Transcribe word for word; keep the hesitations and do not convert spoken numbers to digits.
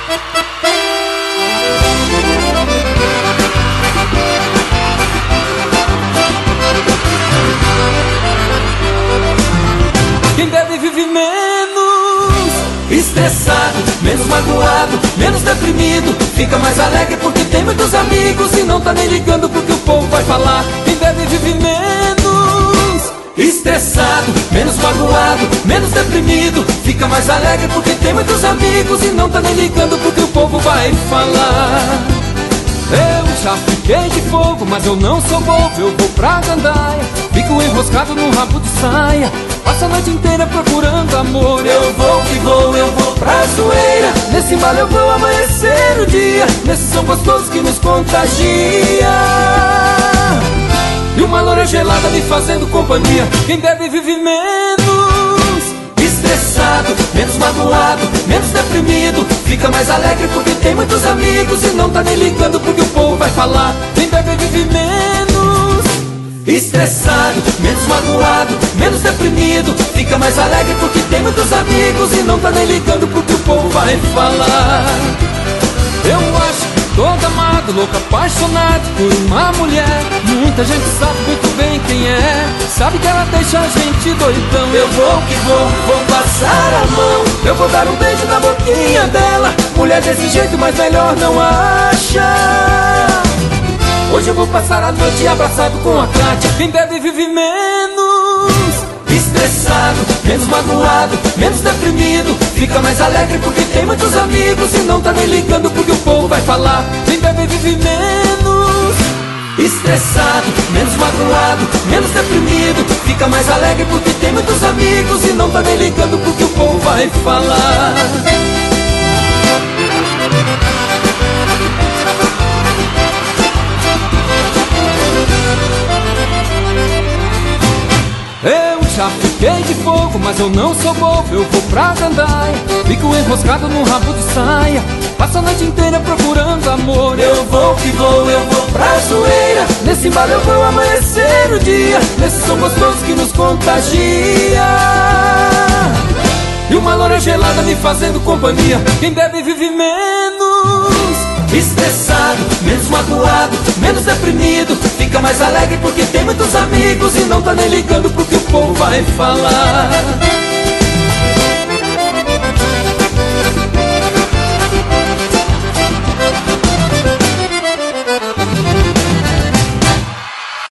Quem bebe vive menos estressado, menos magoado, menos deprimido, fica mais alegre porque tem muitos amigos e não tá nem ligando pro que o povo vai falar. Quem bebe vive menos estressado, menos magoado, menos deprimido, fica mais alegre porque tem muitos amigos e não tá nem ligando pro que o povo vai falar. Eu já fiquei de fogo, mas eu não sou bobo, eu vou pra gandaia, fico enroscado num rabo de saia, passo a noite inteira procurando amor. Eu vou que vou, eu vou pra zoeira, nesse embalo eu vou amanhecer o dia, nesse som gostoso que nos contagia, e uma loura gelada me fazendo companhia. Quem bebe vive menos estressado, menos magoado, menos deprimido, fica mais alegre porque tem muitos amigos e não tá nem ligando pro que o povo vai falar. Quem bebe vive menos estressado, menos magoado, menos deprimido, fica mais alegre porque tem muitos amigos e não tá nem ligando pro que o povo vai falar. Eu acho que todo amado, louco, apaixonado por uma mulher, muita gente sabe muito bem quem é, sabe que ela deixa a gente doidão. Eu vou que vou, vou passar a mão, eu vou dar um beijo na boquinha dela, mulher desse jeito mais melhor não acha. Hoje eu vou passar a noite abraçado com a Kátia. Quem bebe vive menos estressado, menos magoado, menos deprimido, fica mais alegre porque tem muitos amigos e não tá nem ligando pro que o povo vai falar. Quem bebe vive menos estressado, menos magoado, menos deprimido, fica mais alegre porque tem muitos amigos e não tá nem ligando pro que o povo vai falar. Eu já fiquei de fogo, mas eu não sou bobo, eu vou pra gandaia, fico enroscado num rabo de saia, passo a noite inteira procurando amor. Eu vou que vou, eu vou pra zoeira, nesse embalo eu vou amanhecer o dia, nesse som gostoso que nos contagia, e uma loura gelada me fazendo companhia. Quem bebe vive menos estressado, menos magoado, menos deprimido, fica mais alegre porque tem muitos amigos e não tá nem ligando pro que o povo vai falar.